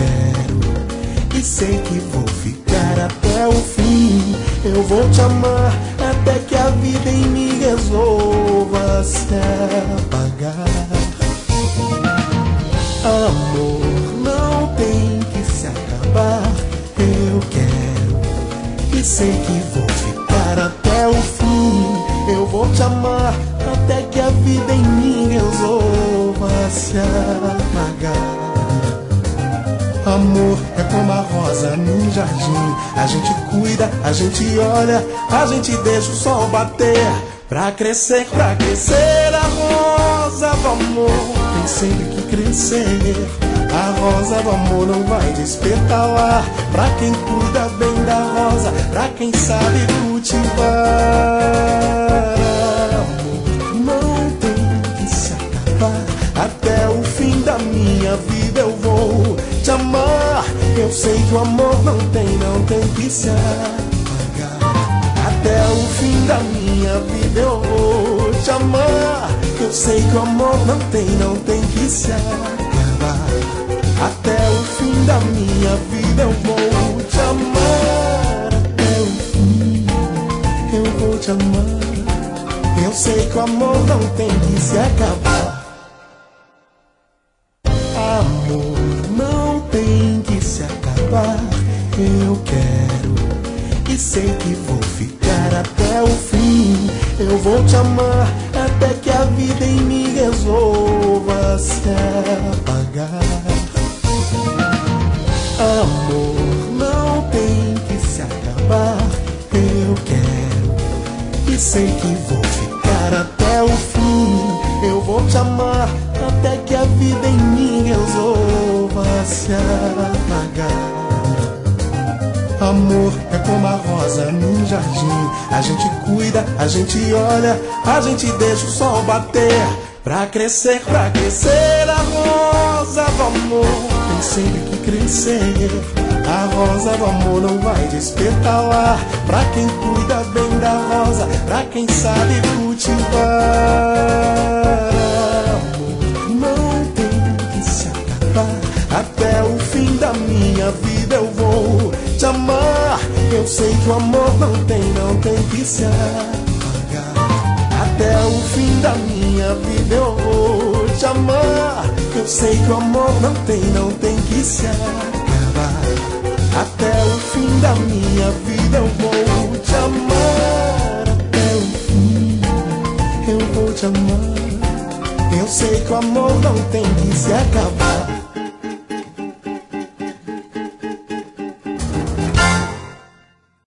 quero e sei que vou ficar até o fim. Eu vou te amar até que a vida em mim resolva se apagar. Amor não tem que se acabar. Eu quero e sei que vou ficar até o fim. Eu vou te amar até que a vida em mim resolva se apagar. Amor é como a rosa num jardim. A gente cuida, a gente olha, a gente deixa o sol bater pra crescer a rosa do amor tem sempre que crescer. A rosa do amor não vai despertar pra quem cuida bem da rosa, pra quem sabe cultivar. Amor não tem que se acabar. Até o fim da minha vida eu vou te amar. Eu sei que o amor não tem que se apagar. Até o fim da minha vida eu vou te amar. Eu sei que o amor não tem que se acabar. Até o fim da minha vida eu vou te amar. Até o fim eu vou te amar. Eu sei que o amor não tem que se acabar. Amor não tem que se acabar. Eu quero e sei que vou ficar até o fim. Eu vou te amar até que a vida em mim resolva se apagar. Amor não tem que se acabar. Eu quero e sei que vou ficar até o fim. Eu vou te amar até que a vida em mim resolva se apagar. Amor é como a rosa num jardim. A gente cuida, a gente olha, a gente deixa o sol bater pra crescer a rosa do amor tem sempre que crescer. A rosa do amor não vai despertar pra quem cuida bem da rosa, pra quem sabe cultivar. Amor não tem que se acabar. Até o fim da minha vida eu vou te amar. Eu sei que o amor não tem que se apagar. Até o fim da minha vida eu vou te amar. Eu sei que o amor não tem que se acabar. Até o fim da minha vida eu vou te amar. Até o fim eu vou te amar. Eu sei que o amor não tem que se acabar.